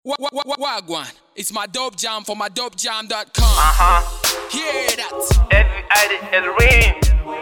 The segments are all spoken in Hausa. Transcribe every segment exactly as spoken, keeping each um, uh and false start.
Wagwan, it's my dope jam for my dope jam dot com. Uh-huh. Hear that? Every edit is ring.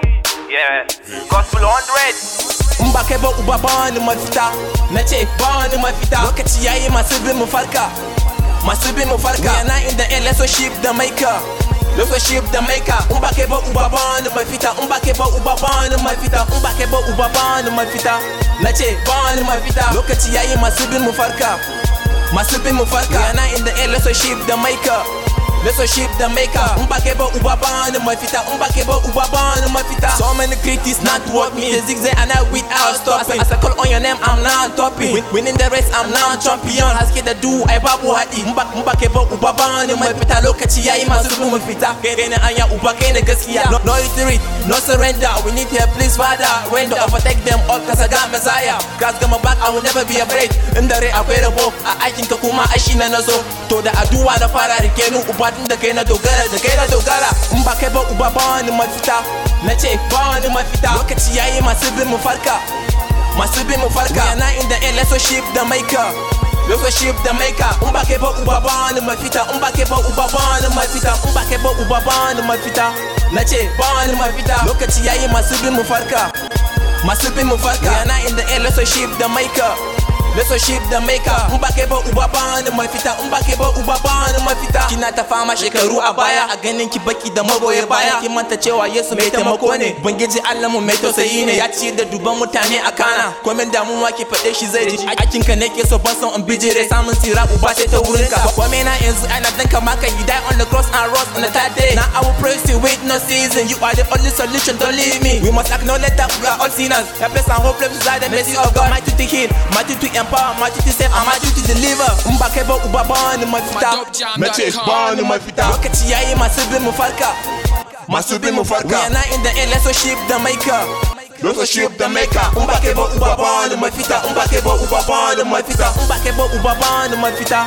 Yeah. Gospel one hundred. Mbake ba uba bani mafita. Nace bani mafita. Lokaci yayi masu bin mu farka. Masu bin mu farka. Yana inda el let's ship the maker. Let's ship the maker. Mbake ba uba bani mafita. Mbake ba uba bani mafita. Mbake ba uba bani mafita. Nace bani mafita. Lokaci yayi masu bin mu farka. Masu bin mu farka. Yana inda el let's ship the maker. Let's ship the maker. Mbake ba uba bani mafita. Mbake ba uba bani mafita. So many critics not work me. The zigzag and I without stopping. As I call on your name, I'm now topping. Win, winning the race, I'm now champion. Haske da du ai babu haɗi. Mbake ba uba bani mafita. Lokaci yayi masu bin mu fita. Kai ne anya uba kai ne gaskiya. No, no retreat, no surrender. We need help, please Father. Render, overtake them all cause I got Messiah. God's got my back, I will never be afraid. In the rai akwai rabo. A aikin ka kuma aishi na nazo. To da aduwa na fara rike nu uba da kai na dogara da kai na dogara. In ba kai ba uba bani mafita. Nace bani mafita. Lokaci yayi masu bin mu farka. Masu bin mu farka. Yana inda el let's ship the maker. Let's ship the maker. In ba kai ba uba bani mafita. In ba kai ba uba bani mafita. In ba kai ba uba bani mafita. Nace bani mafita. Lokaci yayi masu bin mu farka. Masu bin mu farka. Yana inda el let's ship the maker. Let's ship the maker. Mbake ba uba bani mafita. Mbake ba uba bani mafita. Kina ta fama shekaru a baya. A ganin ki baki da magoya baya. Kin manta cewa Yesu mai taimako ne. Bangiji Allah mu mai tausayi ne. Ya ci da duban mutane a kana. Komen damuwa ki faɗe shi zai ji. Aikin ka nake so ban son in bijire. Samun sira uba sai ta wurin ka. Kome na yanzu ana danka maka. He died on the cross and rose on the third day. Now I will praise you with no season. You are the only solution, don't leave me. We must acknowledge that we are all sinners. Helpless and hopeless without the mercy of God. Mighty to heal, mighty to empower, mighty to save, and mighty to deliver. Mbake ba uba bani mafita. Nace bani mafita. Lokaci yayi masu bin mu farka. Masu bin mu farka. Yana inda el let's ship the maker. Let's ship the maker. Mbake ba uba bani mafita. Mbake ba uba bani mafita. Mbake ba uba bani mafita.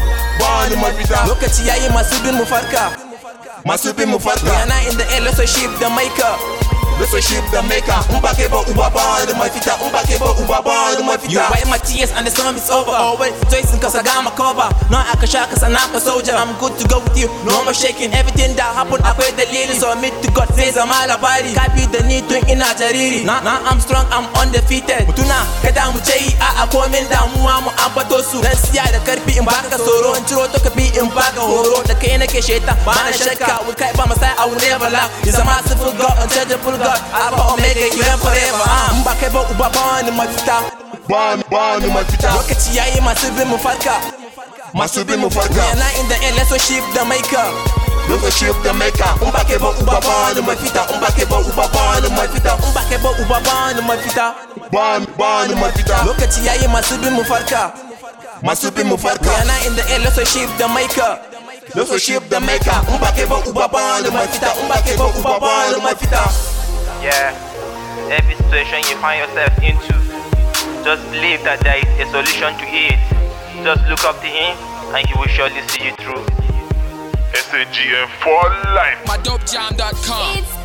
Bani mafita. Lokaci yayi masu bin mu farka. Masu bin mu farka. Yana inda el let's ship the maker. Let's ship the maker. Mbake ba uba bani mafita. Mbake ba uba bani mafita. You wipe my tears and the storm is over. Always rejoicing cause I got my cover. No I can shock cause I'm not a soldier. I'm good to go with you. No more shaking. Everything that happened akwai dalili. So admit to God says I'm all about it. Kafi da ni tun ina jariri. Now, now I'm strong, I'm undefeated. Mutuna kada mu ce a a komin damuwa mu ambato su. Dan siya da karfi in baka tsoro. In ciro to ka bi in baka horo. Da kai nake sheta ba na shakka. We kai ba masai I will never lie. He's a merciful God, unchangeable God. Alpha Omega, you reign forever. Mbake ba uba bani mafita. Bani bani mafita. Lokaci yayi masu bin mu farka. Masu bin mu farka. Yana inda el let's ship the maker. Let's ship the maker. Mbake ba uba bani mafita. Mbake ba uba bani mafita. Mbake ba uba bani mafita. Bani bani mafita. Lokaci yayi masu bin mu farka. Masu bin mu farka. Yana inda el let's ship the maker. Let's ship the maker. Mbake ba uba bani mafita. Mbake ba uba bani mafita. Yeah. Every situation you find yourself into, just believe that there is a solution to it. Just look up to him and he will surely see you through. S A G M for life. my dope jam dot com.